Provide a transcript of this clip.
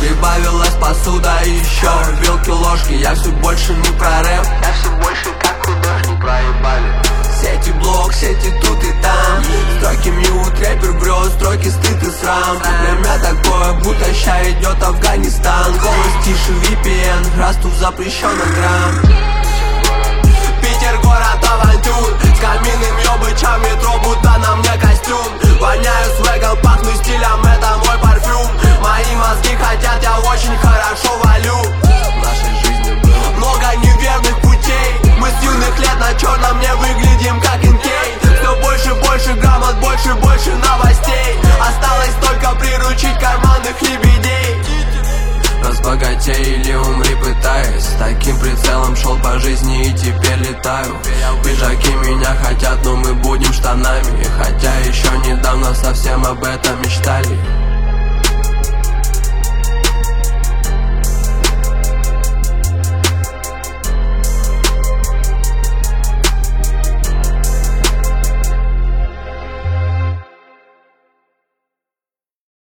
Прибавилась посуда и еще вилки, ложки. Я все больше не про рэп, я все больше как художник. Проебали сети блог, сети тут и там. Строки мьют, рэпер грез, строки стыд и срам. Время такое, будто ща идет Афганистан. Голос тише VPN, расту в запрещенный грамм. Питер город авантюр, с каминными обычами метро, будто на мне костюм. Воняю свэгом, пахну стилем, это мой парфюм. Мои мозги хотят, я очень хорошо валю. В нашей жизни было много неверных путей. Мы с юных лет на черном не выглядим как инкей. Все больше, больше грамот, больше, больше новостей. Осталось только приручить карманных лебедей. Разбогатей или умри, пытаясь. С таким прицелом шел по жизни и теперь летаю. Пиджаки меня хотят, но мы будем штанами. Хотя еще недавно совсем об этом мечтали.